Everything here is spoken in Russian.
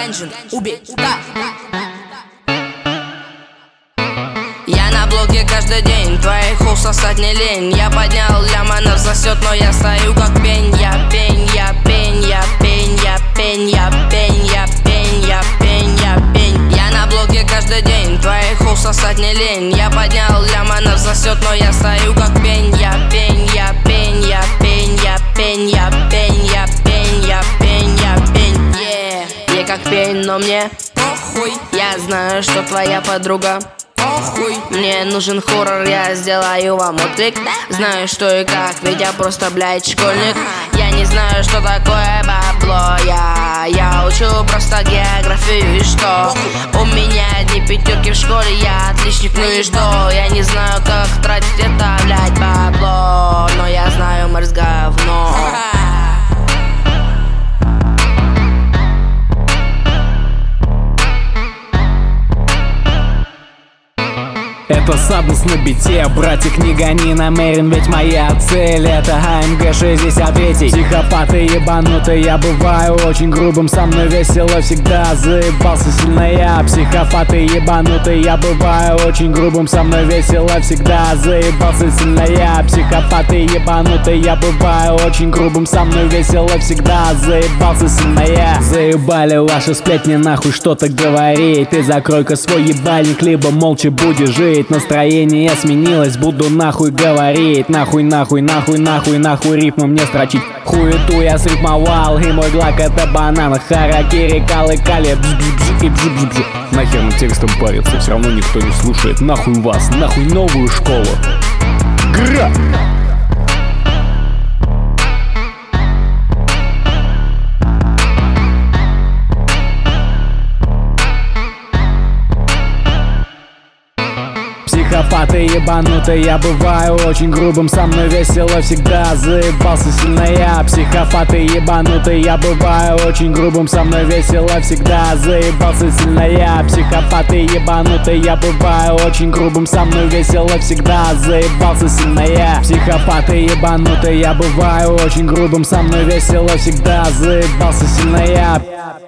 Ганжин, убей, да. Я на блоке каждый день, твоих уст сосать не лень. Я поднял ляманов, засет, но я стою как пень. Я пень, я пень, я пень, я пень, я пень, я пень, я пень, я пень. Я на блоке каждый день, твоих уст сосать не лень. Я поднял ляманов, засет, но я стою как пень. Я пень, я пень, я пень, я пень, я пень, я пень, я пень, я пень. Я как пень, но мне похуй. Я знаю, что твоя подруга похуй. Мне нужен хоррор, я сделаю вам отклик. Знаю, что и как, ведь я просто, блядь, школьник. Я не знаю, что такое бабло. Я учу просто географию и что? У меня одни пятерки в школе, я отличник, ну и что? Я не знаю, как тратить это, блядь, бабло, но я знаю, мэрс говно. Это Сабнус на бите, братик, не гони намерен, ведь моя цель это АМГ 63. Психопаты ебанутые, я бываю очень грубым, со мной весело всегда, заебался сильно я. Психопаты ебанутые, я бываю очень грубым, со мной весело всегда, заебался сильно я. Психопаты ебанутые, я бываю очень грубым, со мной весело всегда, заебался сильно я. Заебали ваши сплетни, нахуй что-то говорить. Ты закрой-ка свой ебальник, либо молча будешь жить. Настроение сменилось, буду нахуй говорить. Нахуй, нахуй, нахуй, нахуй, нахуй рифмы мне строчить. Хуету я срифмовал, и мой глак это банан. Харакири, калы, кали, бз-бз-бз и бз-бз-бз. Нахер над текстом париться, все равно никто не слушает. Нахуй вас, нахуй новую школу. Гра! Психопаты ебанутые, я бываю очень грубым, со мной весело всегда, заебался сильно я. Психопаты ебанутые, я бываю очень грубым, со мной весело всегда, заебался сильно я. Психопаты ебанутые, я бываю очень грубым, со мной весело всегда, заебался сильно я. Психопаты ебанутые, я бываю очень грубым, со мной весело всегда, заебался сильно я.